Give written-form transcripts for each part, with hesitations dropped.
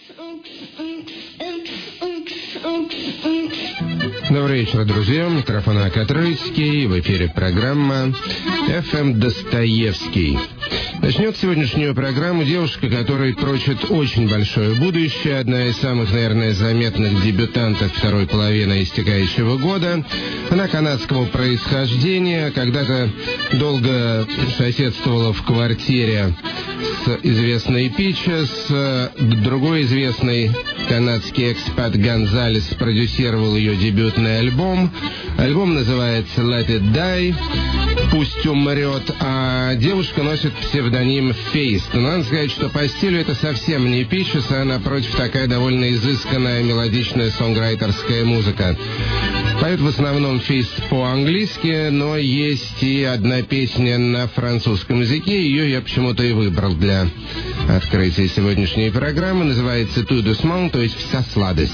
Добрый вечер, друзья. Микрофон Акатройский. В эфире программа «FM Достоевский». Начнет сегодняшнюю программу девушка, которая прочит очень большое будущее. Одна из самых, наверное, заметных дебютанток второй половины истекающего года. Она канадского происхождения. Когда-то долго соседствовала в квартире с известной Пичес. Другой известный канадский экспат Гонзалес продюсировал ее дебютный альбом. Альбом называется «Let It Die», «Пусть умрет», а девушка носит псевдоним Фейст. Но надо сказать, что по стилю это совсем не Пичес, а напротив такая довольно изысканная мелодичная сонграйтерская музыка. Поет в основном Фейст по-английски, но есть и одна песня на французском языке. Ее я почему-то и выбрал для открытия сегодняшней программы. Называется «Tout doucement», то есть «Вся сладость».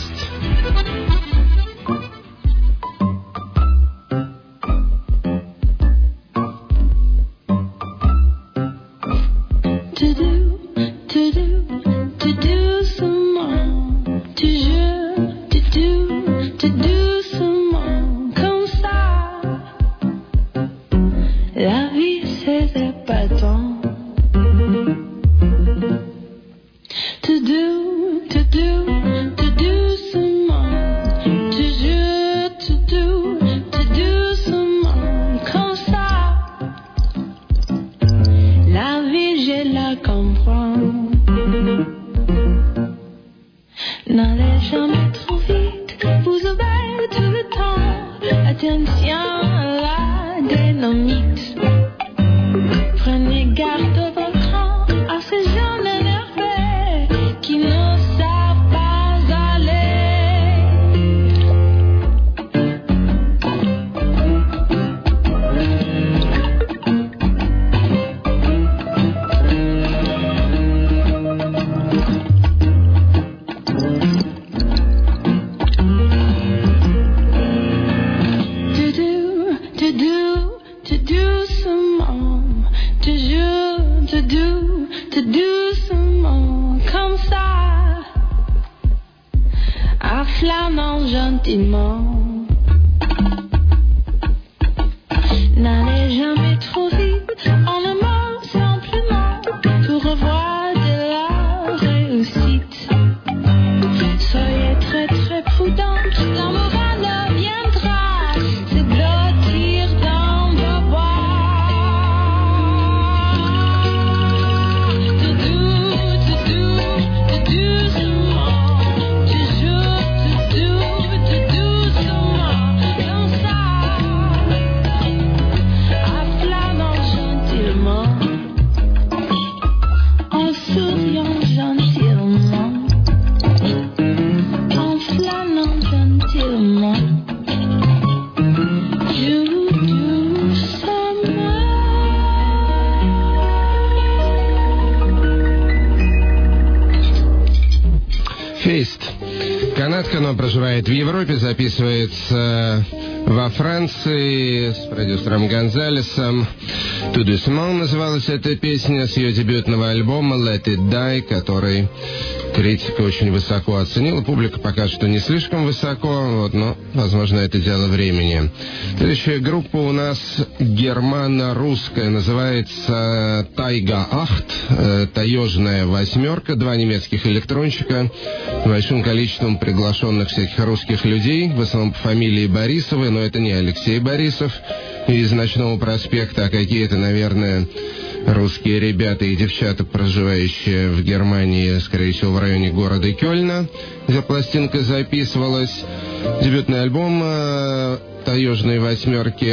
Проживает в Европе, записывается во Франции с продюсером Гонзалесом. «Tout doucement» называлась эта песня с ее дебютного альбома «Let It Die», который критика очень высоко оценила. Публика пока что не слишком высоко, но, возможно, это дело времени. Следующая группа у нас германо-русская, называется «Тайга Ахт», «Таежная восьмерка», два немецких электронщика, большим количеством приглашенных всяких русских людей, в основном по фамилии Борисовы, но это не Алексей Борисов из «Ночного проспекта», а какие-то, наверное, русские ребята и девчата, проживающие в Германии, скорее всего, в районе города Кёльна, где пластинка записывалась. Дебютный альбом «Таежной восьмерки»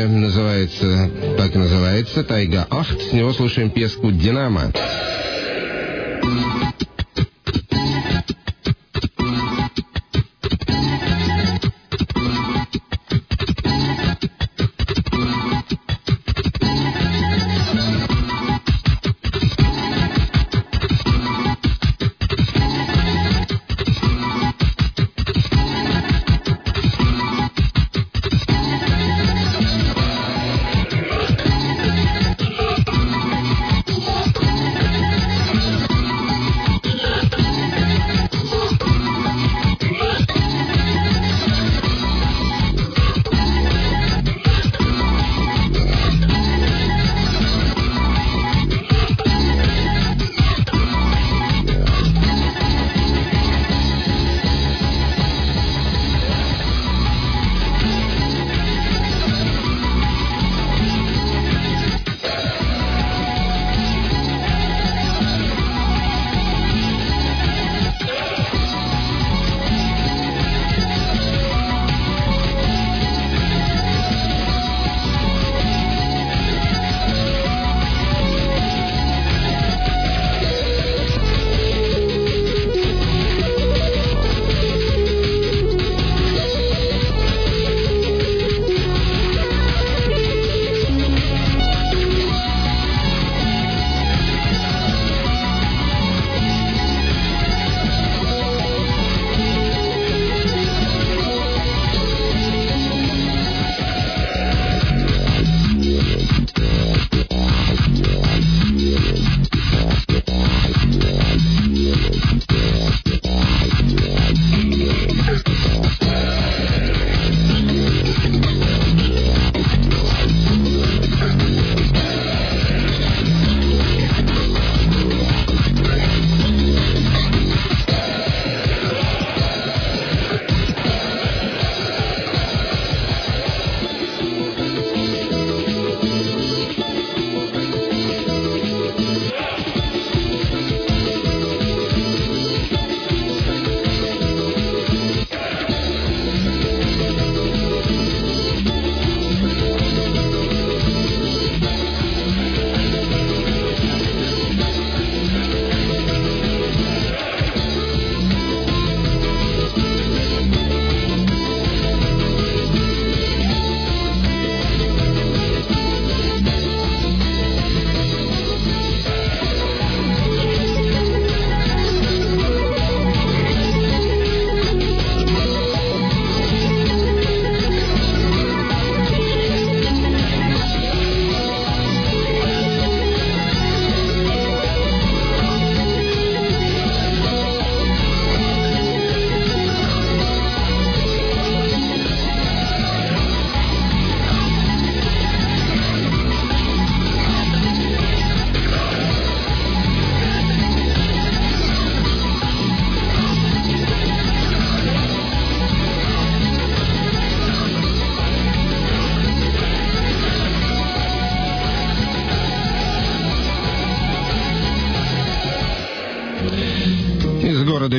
называется «Тайга Ахт». С него слушаем песку «Динамо».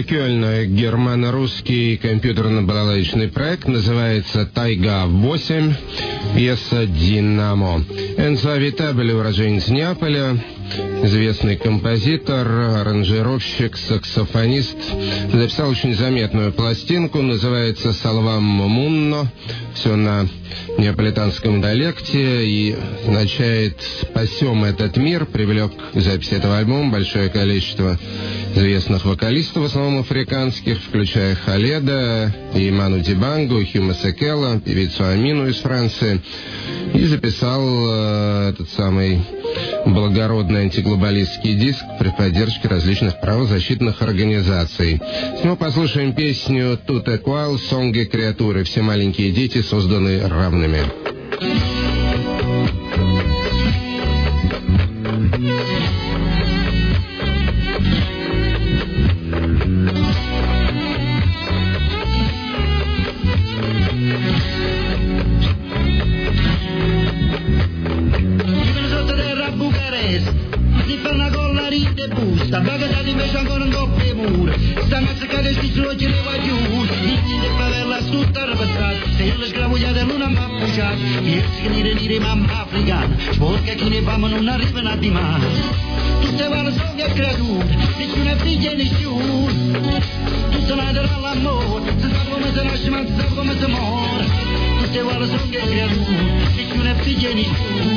Кёльна германо-русский компьютерно-балалайчный проект, называется «Тайга-8», пьеса «Динамо». Энцо Авитабеле, уроженец Неаполя, известный композитор, аранжировщик, саксофонист, записал очень заметную пластинку, называется «Салвам Мунно», все на неаполитанском диалекте и означает «Спасем этот мир». Привлек к записи этого альбома большое количество известных вокалистов, в основном африканских, включая Халеда, и Ману Дибангу, и Хьюма Секела, певицу Амину из Франции, и записал этот самый благородный антиглобалистский диск при поддержке различных правозащитных организаций. Мы послушаем песню «Тут эквал», «Сонги креатуры». Все маленькие дети созданы равными. Porque chi ne fama non arrivano a dimane. Tutte vanno sogni e creature, nessuno è figlio e nessuno. Tutte nadono all'amore, si sa come si nasce ma si sa come si muore. Tutte vanno sogni e creature, nessuno è figlio e nessuno.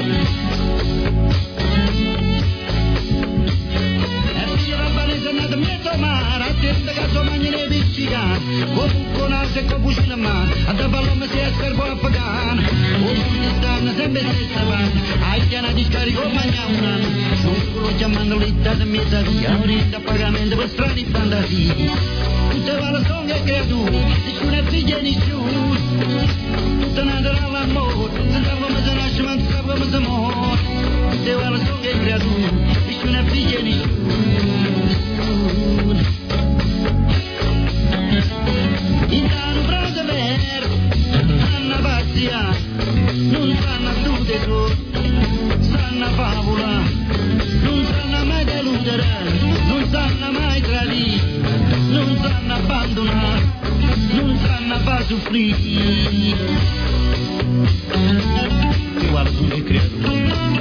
E figlio d'albanese è nato a mezzo mare, attento che sua magna ne piccicane. Comunque nasce con cucina a mano, a da palome si è sperbo a pagare. Stanno sempre stessa banda, ai piana di scarico mangiano, solo chiamando l'età di mezza via, ora pagamento per strani fantasie. Tutte vanno sogni e creature, nessuno è figlio e nessuno. Tutte nadono all'amore, si sa come si nasce ma si sa come si muore. Tutte vanno sogni e creature, nessuno è figlio e nessuno. Intanto frase verde, Anna Pazzia. Non sanno a tutte sanno a favola, non sanno mai deludere, non sanno mai tradire, non sanno abbandonare, non sanno far soffrire. Guarda come creatura.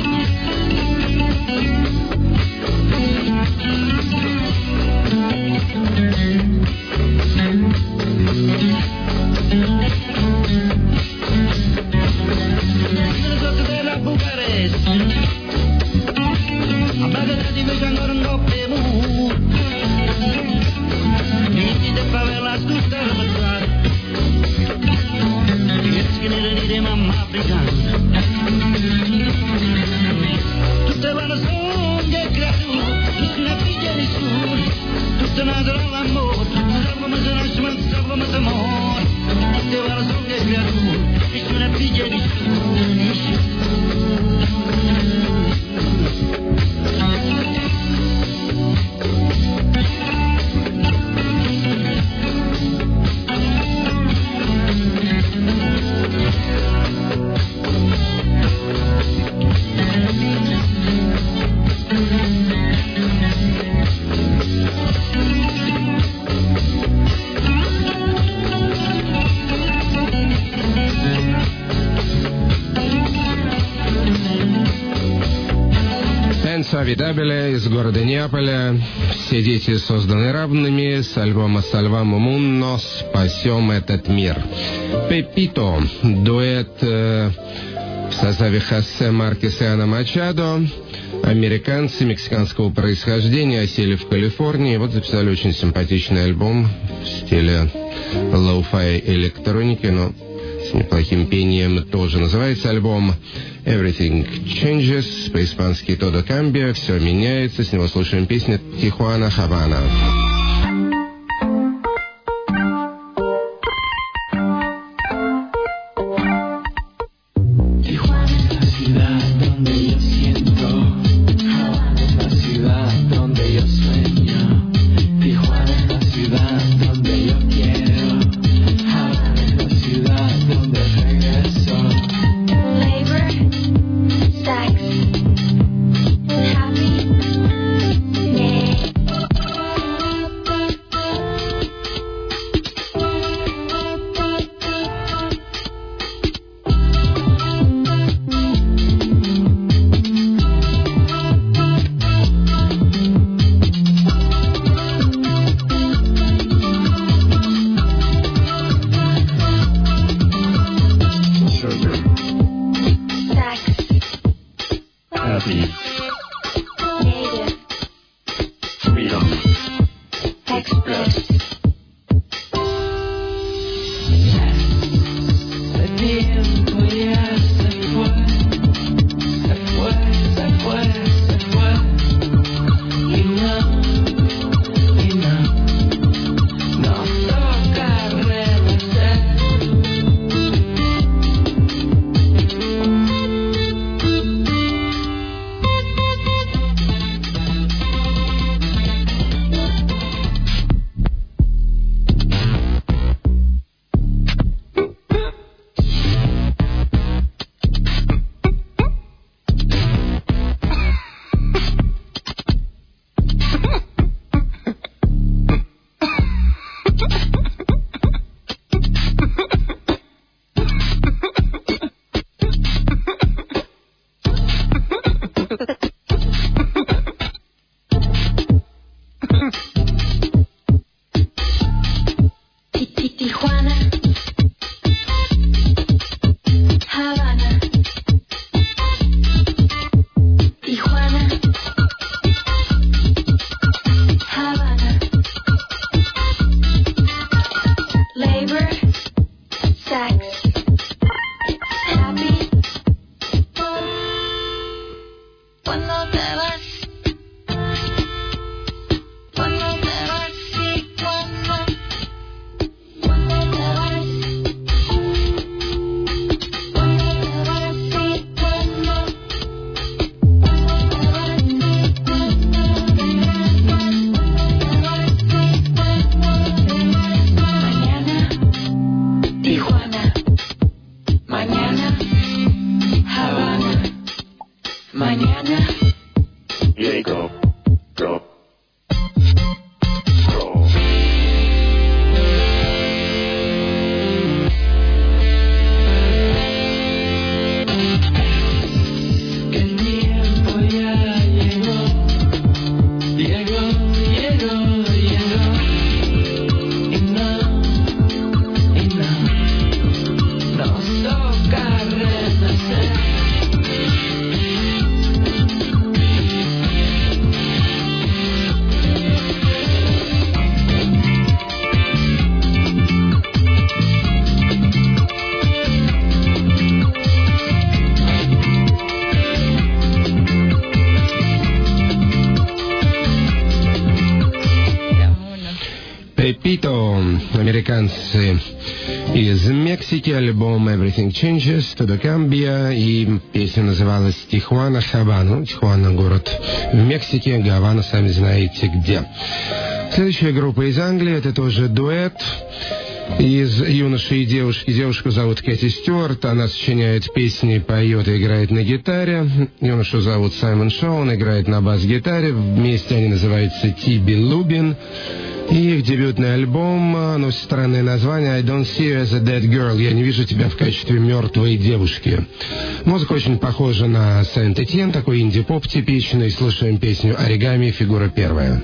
A Baghdad invece ancora un po' bevuto, niente di favela tutta ramazzata, che ne di mamma africana. Tutte vanno sogni e creature, nessuna figlia e nessuno, tutte nadono all'amore, sa come si nasce ma sa come si muore. Tutte vanno sogni e creature, nessuna figlia e nessuno. Авитабеля из города Неаполя. Все дети созданы равными. С альбома «Салвам Мунно» «Спасем этот мир». Пепито. Дуэт в составе Хосе Маркес и Анна Мачадо. Американцы мексиканского происхождения осели в Калифорнии. Вот записали очень симпатичный альбом в стиле лоу-фай электроники, но с неплохим пением тоже. Называется альбом «Everything Changes», по-испански «Todo cambia», все меняется. С него слушаем песню «Тихуана Хавана». Express. Американцы из Мексики, альбом Everything Changes, Todo Cambia, и песня называлась Тихуана Хавана. Тихуана — город в Мексике, Гавана, сами знаете где. Следующая группа из Англии, это тоже дуэт из юноши и девушки. Девушку зовут Кэти Стюарт, она сочиняет песни, поет и играет на гитаре. Юношу зовут Саймон Шоу, он играет на бас-гитаре. Вместе они называются Тиби Лубин. И их дебютный альбом носит странное название «I don't see you as a dead girl». «Я не вижу тебя в качестве мертвой девушки». Музыка очень похожа на Сент-Этьен, такой инди-поп типичный. Слушаем песню «Оригами», фигура первая.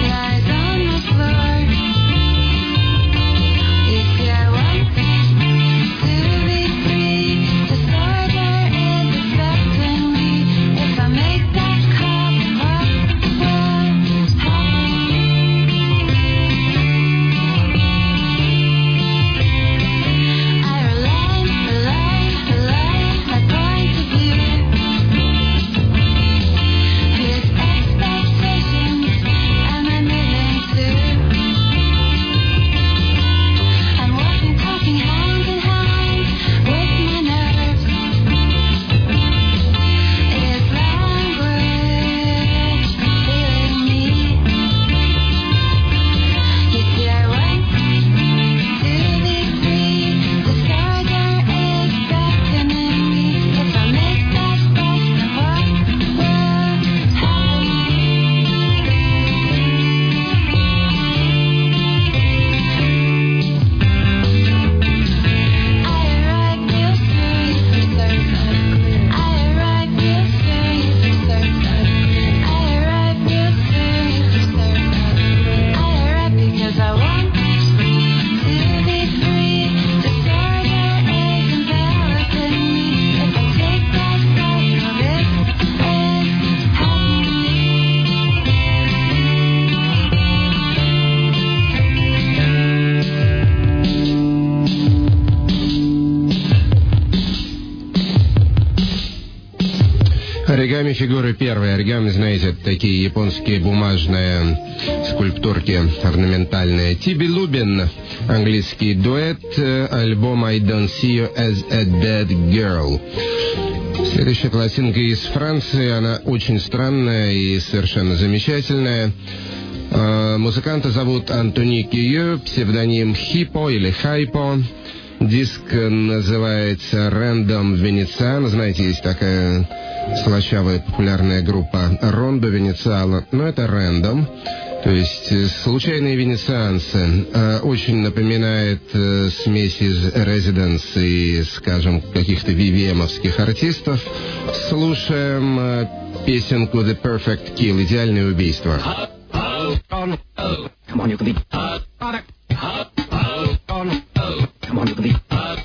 If you want Оригами фигуры первые. Оригами, знаете, это такие японские бумажные скульптурки орнаментальные. Тиби Лубин, английский дуэт, альбом I Don't See You As a Dead Girl. Следующая пластинка из Франции, она очень странная и совершенно замечательная. Музыканта зовут Антони Кио, псевдоним Хипо или Хайпо. Диск называется Random Veneziano. Знаете, есть такая слащавая популярная группа Рондо Венециано. Но это Random, то есть случайные венецианцы. Очень напоминает смесь из Residents и, скажем, каких-то вивиемовских артистов. Слушаем песенку The Perfect Kill, идеальное убийство. Come on, you can be Come on, you can be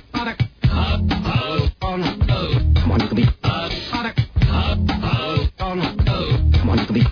Come on, you can be Come on, you can be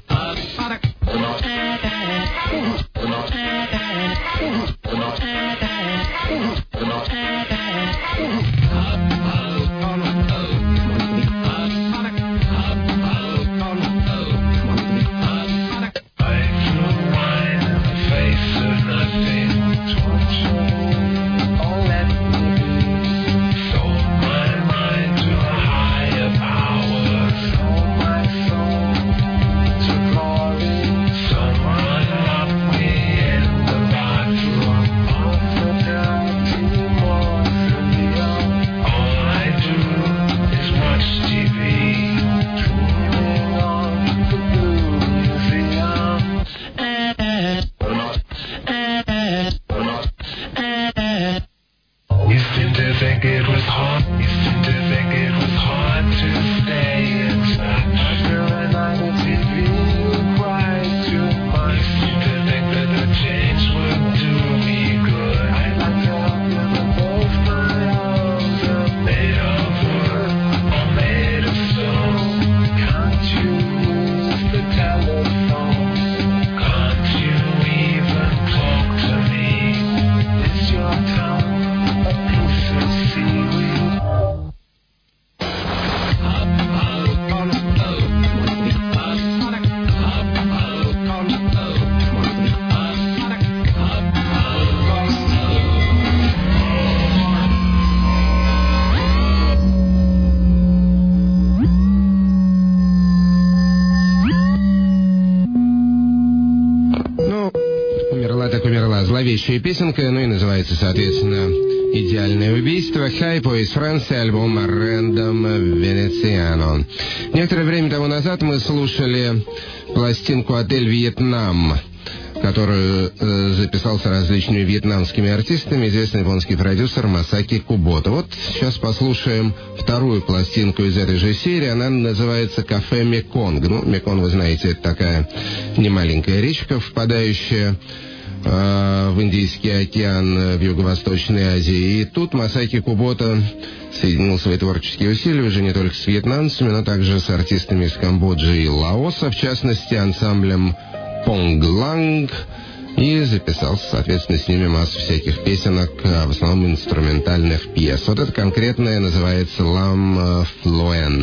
Зловещая песенка, ну и называется, соответственно, «Идеальное убийство». Хайпо из Франции, альбом Random Veneziano. Некоторое время тому назад мы слушали пластинку «Отель Вьетнам», которую записал с различными вьетнамскими артистами известный японский продюсер Масаки Кубото. Вот сейчас послушаем вторую пластинку из этой же серии. Она называется «Кафе Меконг». Ну, Меконг, вы знаете, это такая немаленькая речка, впадающая в Индийский океан в Юго-Восточной Азии. И тут Масаки Кубото соединил свои творческие усилия уже не только с вьетнамцами, но также с артистами из Камбоджи и Лаоса, в частности, ансамблем Понгланг, и записал, соответственно, с ними массу всяких песенок, в основном инструментальных пьес. Вот это конкретное называется «L'Âme Fluente».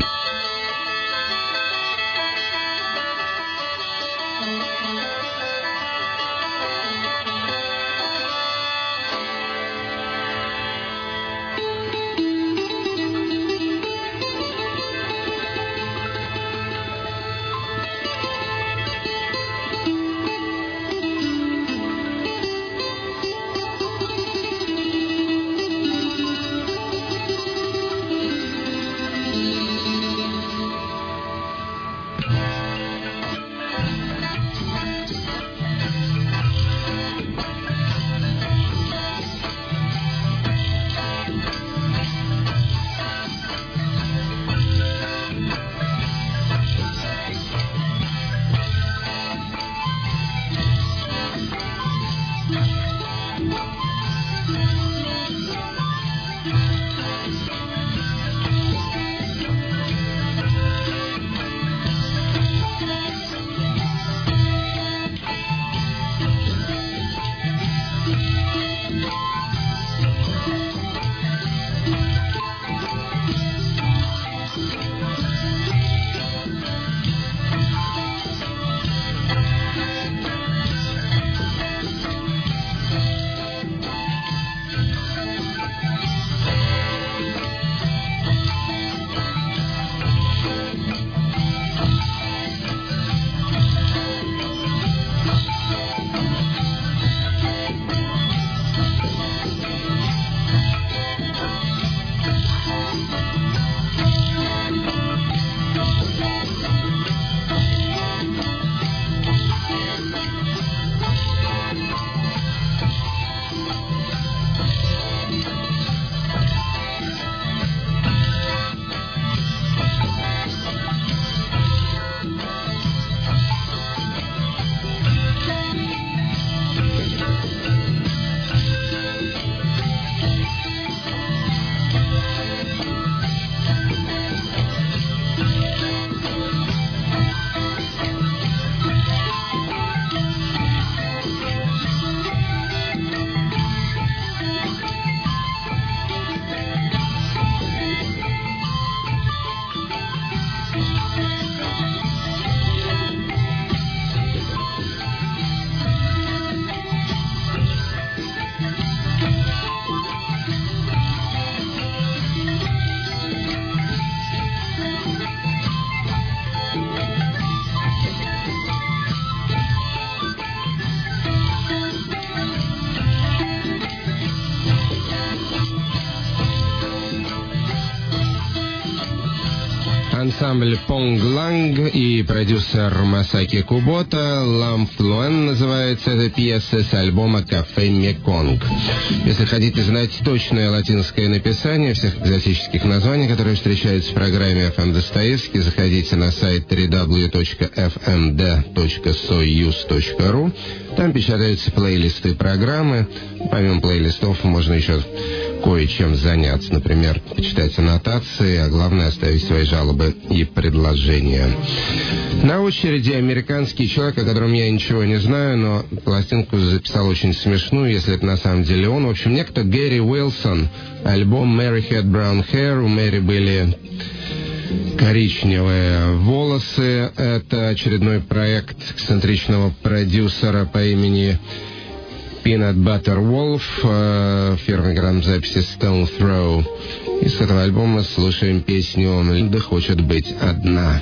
Ансамбль Понг-Ланг и продюсер Масаки Кубота. «Ламфлуэн» называется эта пьеса с альбома «Кафе Меконг». Если хотите знать точное латинское написание всех экзотических названий, которые встречаются в программе FM Достоевский, заходите на сайт www.fmd.soyuz.ru. Там печатаются плейлисты программы. Помимо плейлистов можно еще кое-чем заняться. Например, почитать аннотации, а главное оставить свои жалобы и предложения. На очереди американский человек, о котором я ничего не знаю, но пластинку записал очень смешную, если это на самом деле он. В общем, некто Гэри Уилсон. Альбом «Mary Had Brown Hair». У Мэри были коричневые волосы. Это очередной проект эксцентричного продюсера по имени Peanut Butter Wolf, фирма грамзаписи Stone Throw. И с этого альбома слушаем песню «Линда хочет быть одна».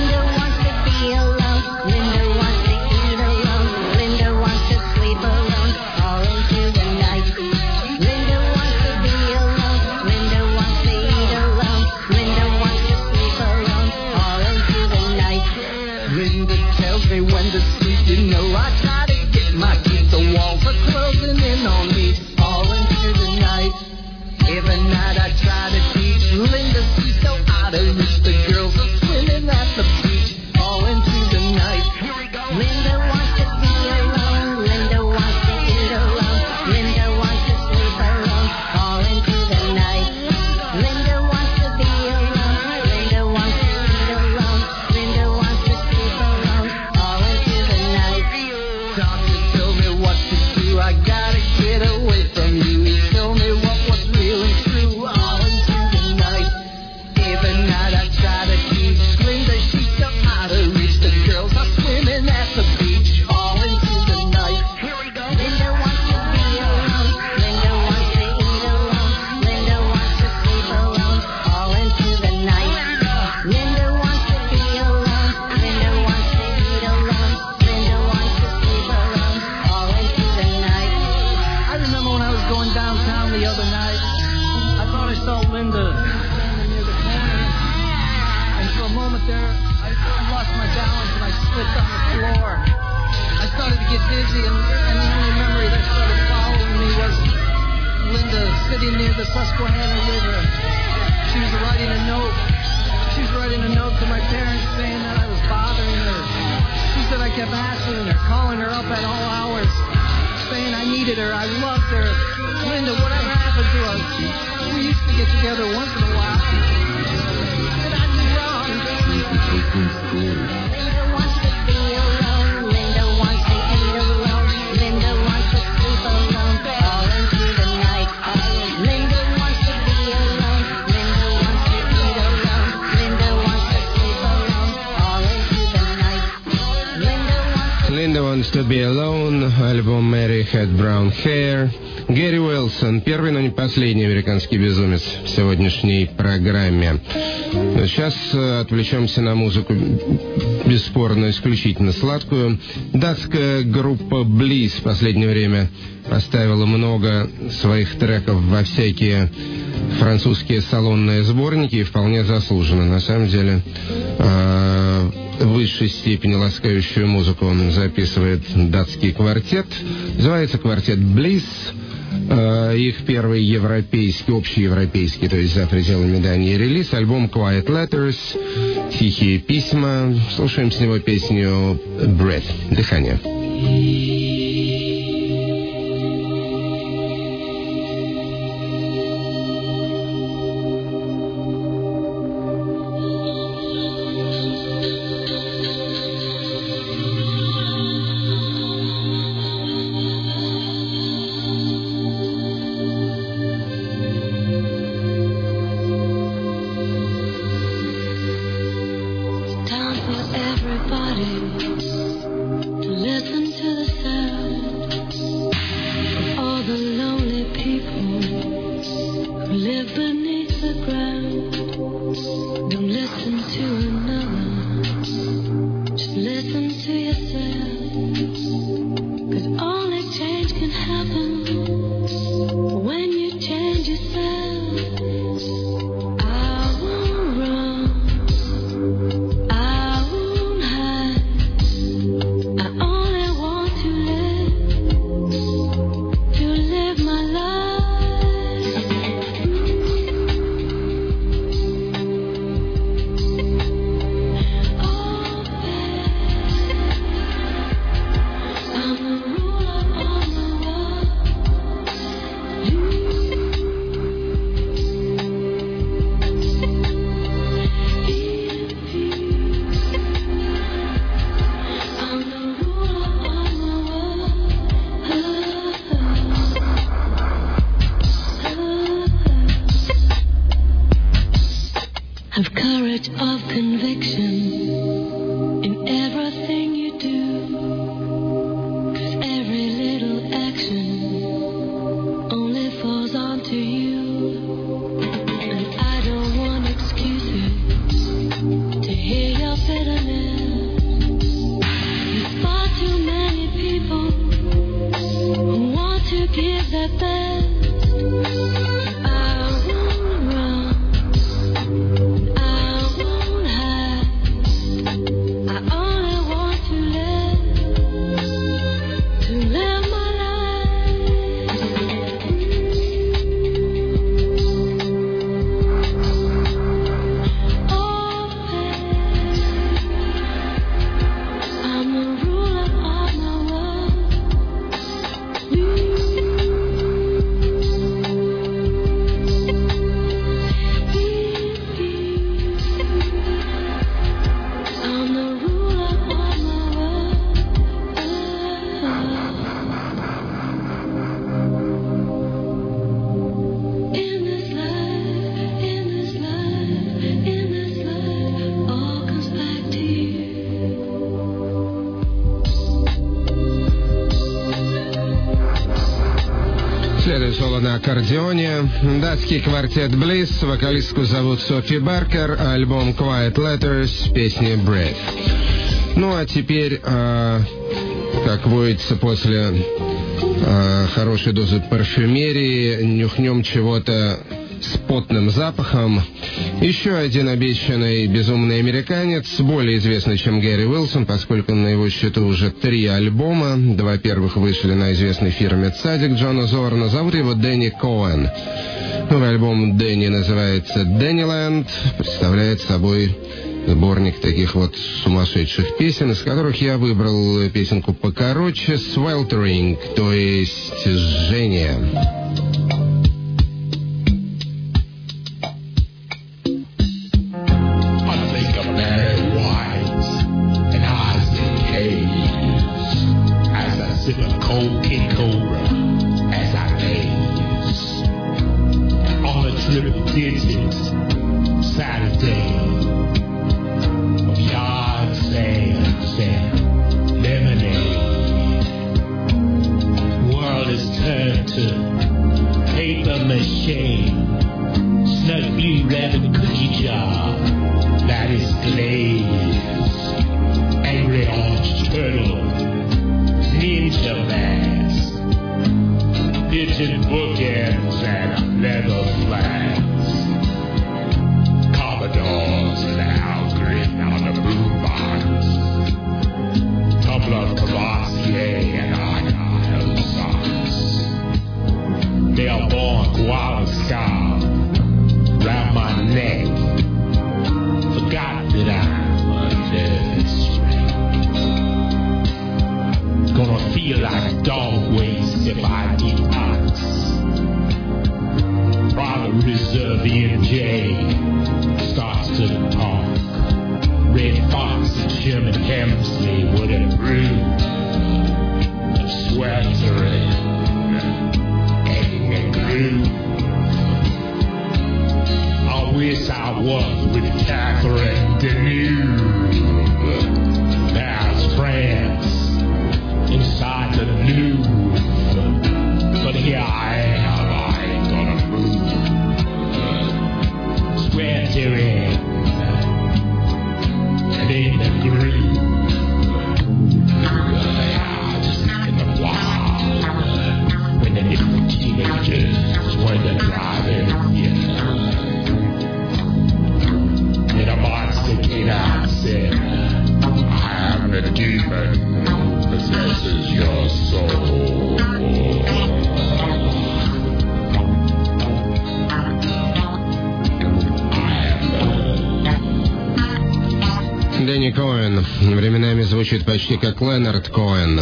To Be Alone, альбом Mary Had Brown Hair. Гэри Уилсон, первый, но не последний американский безумец в сегодняшней программе. Сейчас отвлечемся на музыку, бесспорно, исключительно сладкую. Датская группа Bliss в последнее время поставила много своих треков во всякие французские салонные сборники, и вполне заслуженно, на самом деле. В высшей степени ласкающую музыку он записывает датский квартет. Называется квартет Bliss. Их первый европейский, общеевропейский, то есть за пределами Дании, релиз. Альбом Quiet Letters, тихие письма. Слушаем с него песню Breath, дыхание. Have courage of conviction in everything you do, 'cause every little action only falls onto you. And I don't want excuses to hear your bitterness. There's far too many people who want to give their best. На аккордеоне датский квартет Bliss, вокалистку зовут Софи Баркер, альбом Quiet Letters, песня Breath. Ну а теперь, как водится, после хорошей дозы парфюмерии нюхнем чего-то с потным запахом. Еще один обещанный безумный американец, более известный, чем Гэри Уилсон, поскольку на его счету уже 3 альбома. 2 первых вышли на известной фирме «Цадик» Джона Зорна. Зовут его Дэнни Коэн. Новый альбом Дэнни называется «Дэнниленд», представляет собой сборник таких вот сумасшедших песен, из которых я выбрал песенку покороче, «Sweltering», то есть «Жжение». Дэнни Коэн временами звучит почти как Ленард Коэн.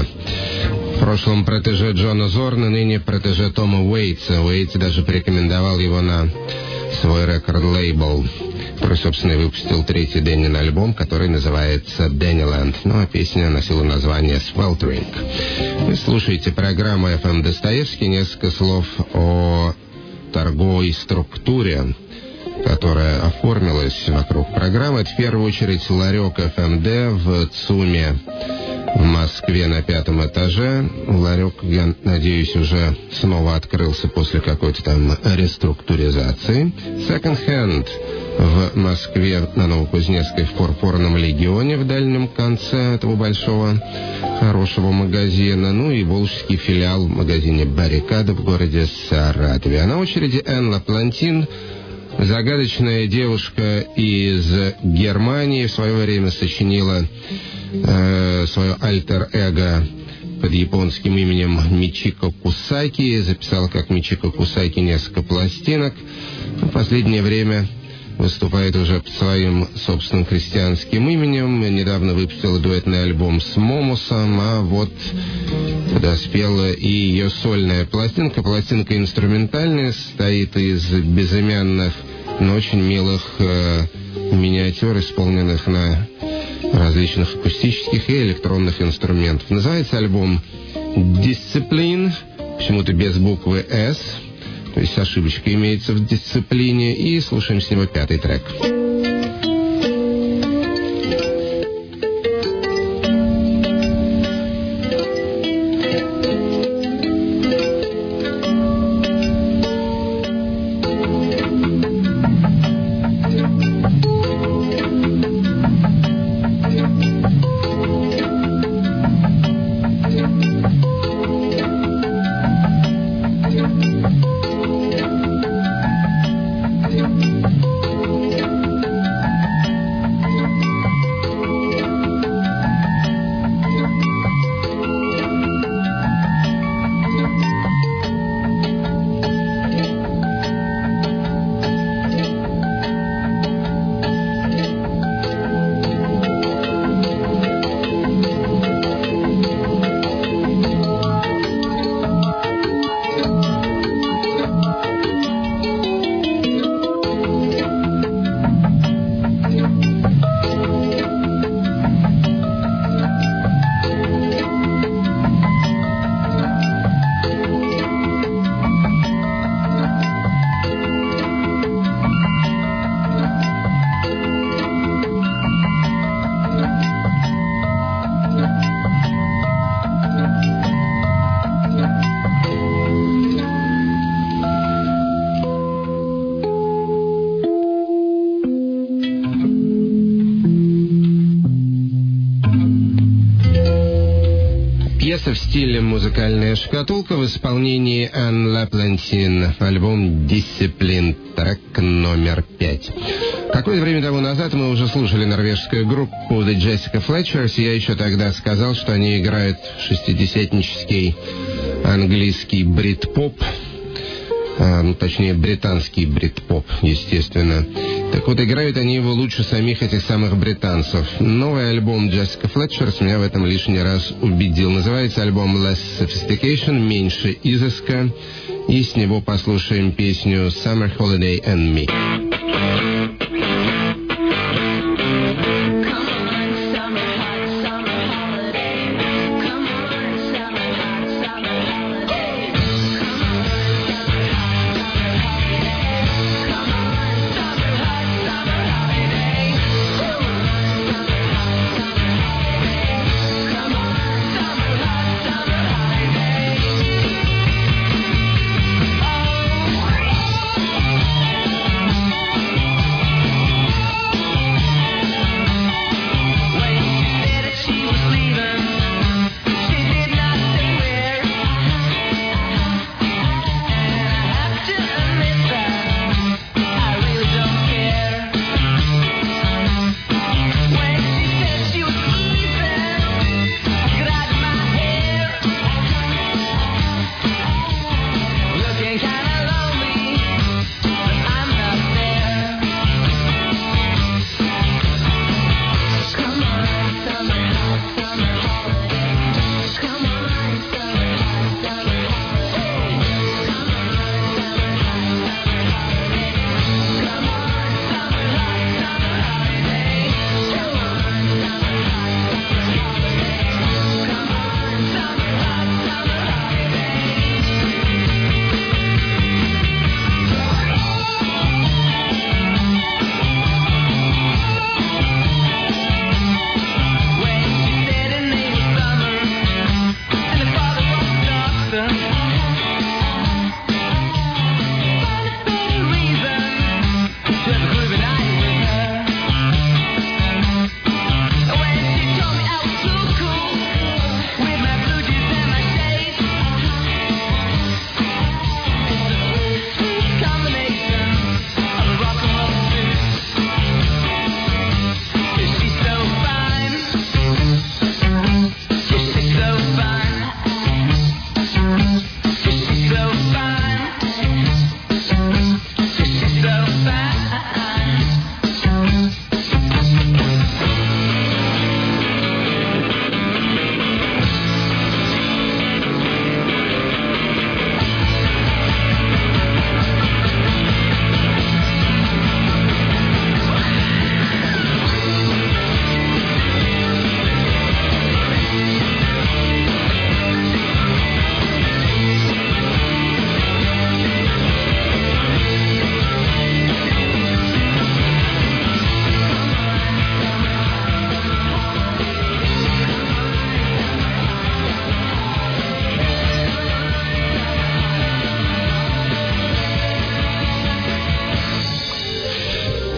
В прошлом протеже Джона Зорна, ныне протеже Тома Уэйтса. Уэйтс даже порекомендовал его на свой рекорд-лейбл, который, собственно, и выпустил 3-й Дэннин альбом, который называется «Дэнниленд». Ну, а песня носила название «Sweltering». Вы слушаете программу FM Достоевский. Несколько слов о торговой структуре которая оформилась вокруг программы. Это в первую очередь ларек ФМД в ЦУМе в Москве на 5-м этаже. Ларек, я надеюсь, уже снова открылся после какой-то там реструктуризации. Second Hand в Москве на Новокузнецкой в Форфорном Легионе в дальнем конце этого большого хорошего магазина. Ну и волжский филиал в магазине «Баррикада» в городе Саратове. А на очереди Энн Лаплантин, загадочная девушка из Германии, в свое время сочинила свое альтер-эго под японским именем Мичико Кусаки, записала как Мичико Кусаки несколько пластинок. В последнее время выступает уже под своим собственным христианским именем. Недавно выпустила дуэтный альбом с Момусом, а вот подоспела и ее сольная пластинка. Пластинка инструментальная, состоит из безымянных, но очень милых миниатюр, исполненных на различных акустических и электронных инструментов. Называется альбом «Discipline», почему-то без буквы «С», то есть ошибочка имеется в дисциплине, и слушаем с него 5-й трек. В стиле «Музыкальная шкатулка» в исполнении Энн Лаплантин. Альбом «Discipline», трек номер 5. Какое-то время тому назад мы уже слушали норвежскую группу The Jessica Fletchers. Я еще тогда сказал, что они играют шестидесятнический английский брит-поп. Точнее, британский брит-поп, естественно. Так вот, играют они его лучше самих этих самых британцев. Новый альбом Jessica Fletchers меня в этом лишний раз убедил. Называется альбом Less Sophistication, меньше изыска. И с него послушаем песню Summer Holiday and Me. Oh,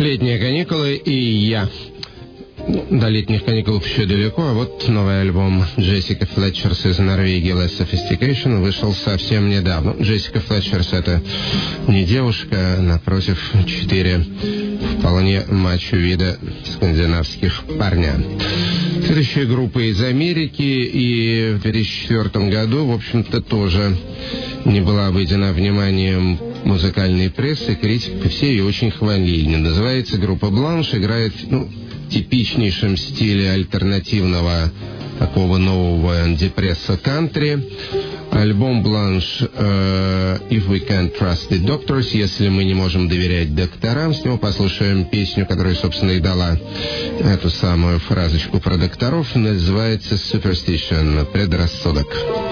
Летние каникулы и я. До летних каникул еще далеко, а вот новый альбом Джессика Флетчерс из Норвегии Less Sophistication вышел совсем недавно. Джессика Флетчерс — это не девушка, напротив, 4 вполне мачо вида скандинавских парня. Следующая группа из Америки, и в 2004 году, в общем-то, тоже не была обойдена вниманием музыкальной прессы, критики все ее очень хвалили. Называется группа «Бланш», играет, в типичнейшем стиле альтернативного такого нового депресса кантри. Альбом «Бланш» «If We Can't Trust the Doctors», если мы не можем доверять докторам. С него послушаем песню, которая, собственно, и дала эту самую фразочку про докторов. Называется «Superstition», «Предрассудок».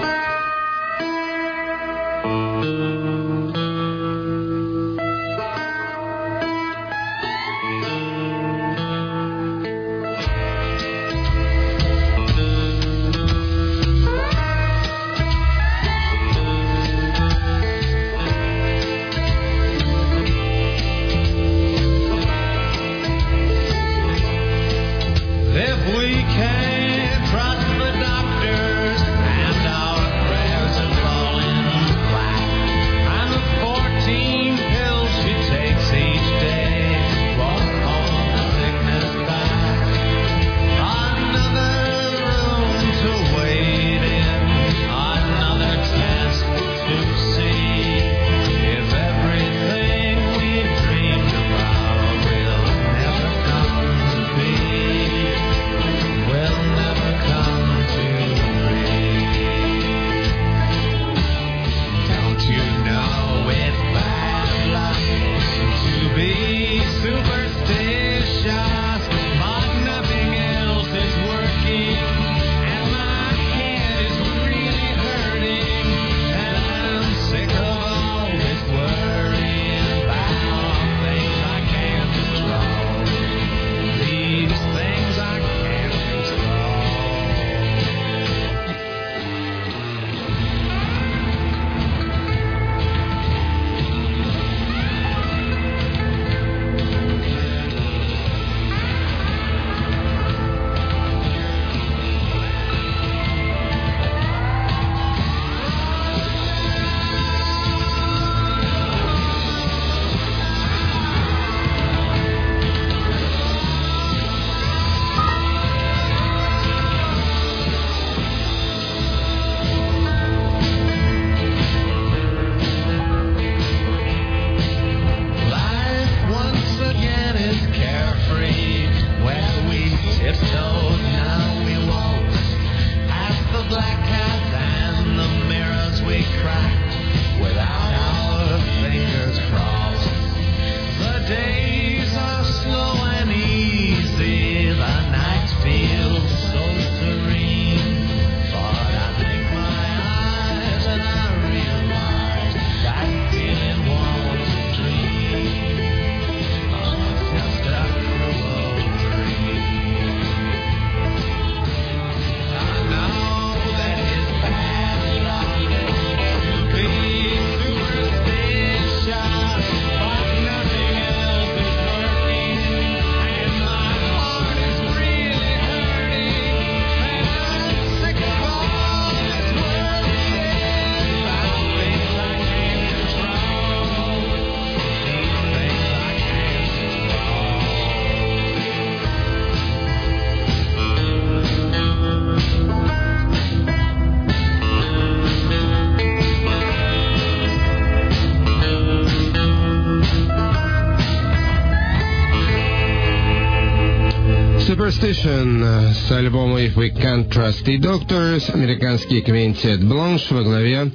Superstition с альбома If We Can't Trust the Doctors, американский квинтет «Бланш» во главе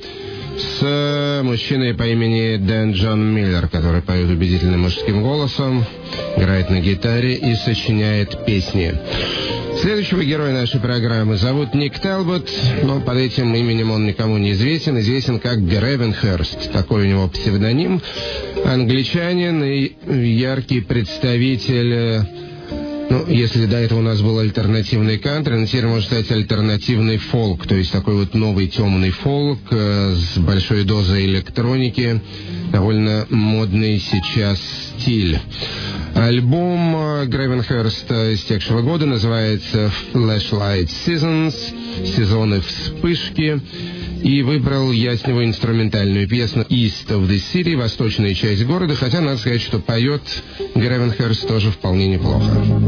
с мужчиной по имени Дэн Джон Миллер, который поет убедительным мужским голосом, играет на гитаре и сочиняет песни. Следующего героя нашей программы зовут Ник Талбот, но под этим именем он никому не известен. Известен как Гревенхерст, такой у него псевдоним. Англичанин и яркий представитель... если до этого у нас был альтернативный кантри, но теперь может стать альтернативный фолк, то есть такой вот новый темный фолк с большой дозой электроники, довольно модный сейчас стиль. Альбом Gravenhurst истекшего года называется Flashlight Seasons, сезоны вспышки, и выбрал я с него инструментальную песню East of the City, восточная часть города, хотя надо сказать, что поет Gravenhurst тоже вполне неплохо.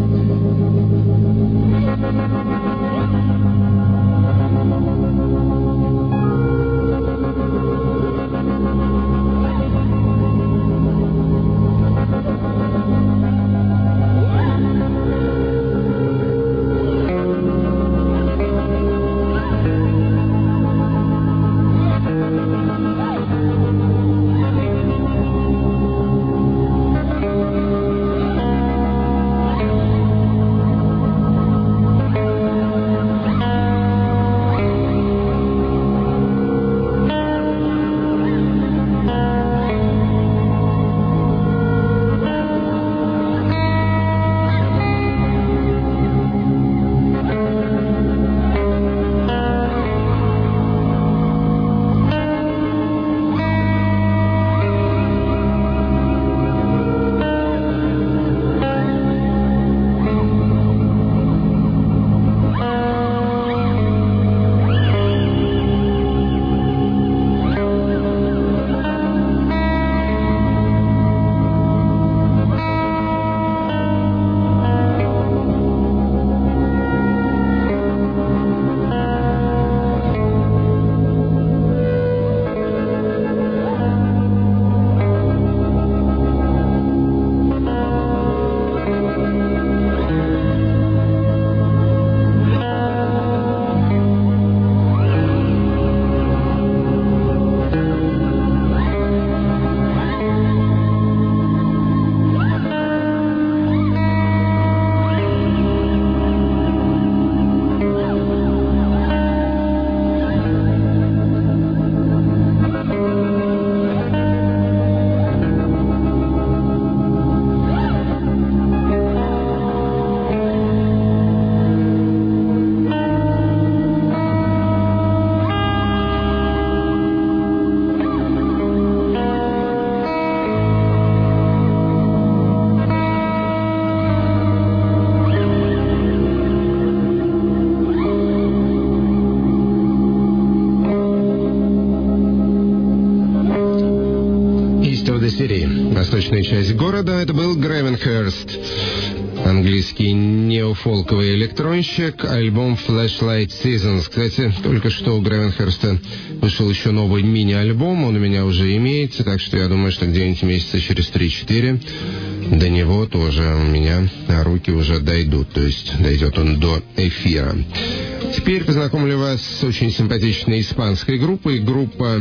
Восточная часть города. Это был Gravenhurst, английский неофолковый электронщик, альбом Flashlight Seasons. Кстати, только что у Gravenhurst вышел еще новый мини-альбом, он у меня уже имеется, так что я думаю, что где-нибудь месяца через 3-4 до него тоже у меня руки уже дойдут, то есть дойдет он до эфира. Теперь познакомлю вас с очень симпатичной испанской группой. Группа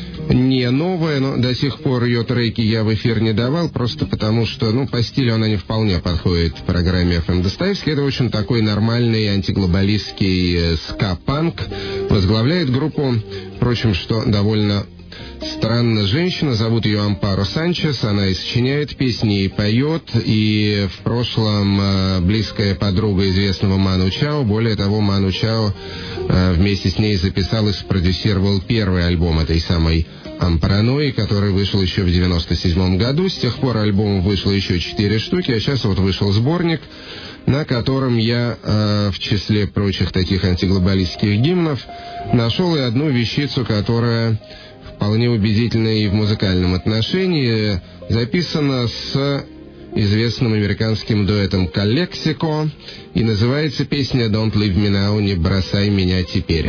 не новая, но до сих пор ее треки я в эфир не давал, просто потому что, по стилю она не вполне подходит программе FM Достоевский. Это очень такой нормальный антиглобалистский ска-панк. Возглавляет группу, впрочем, что довольно странно, женщина, зовут ее Ампаро Санчес, она и сочиняет песни, и поет, и в прошлом близкая подруга известного Ману Чао. Более того, Ману Чао вместе с ней записал и спродюсировал первый альбом этой самой Ампаранои, который вышел еще в 1997 году. С тех пор альбомов вышло еще 4 штуки, а сейчас вот вышел сборник, на котором я в числе прочих таких антиглобалистских гимнов нашел и одну вещицу, которая вполне убедительно и в музыкальном отношении, записана с известным американским дуэтом Калексико, и называется песня «Don't Leave Me Now», «Не бросай меня теперь».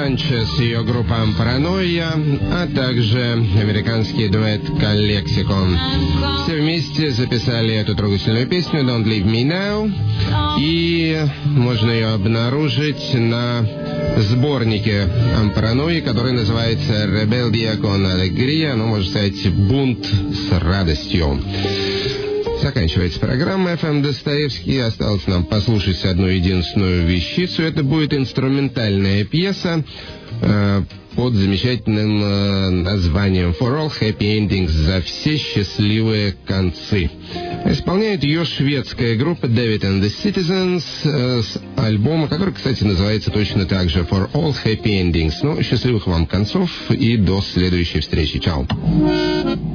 Санчес и ее группа «Паранойя», а также американский дуэт «Каллексикон». Все вместе записали эту трогательную песню «Don't Leave Me Now», и можно ее обнаружить на сборнике «Паранойи», который называется «Rebeldia con Alegría», ну, можно сказать, «Бунт с радостью». Заканчивается программа FM Достоевский. Осталось нам послушать одну единственную вещицу. Это будет инструментальная пьеса под замечательным названием «For All Happy Endings», «За все счастливые концы». Исполняет ее шведская группа David and the Citizens с альбома, который, кстати, называется точно так же «For All Happy Endings». Ну, счастливых вам концов и до следующей встречи. Чао.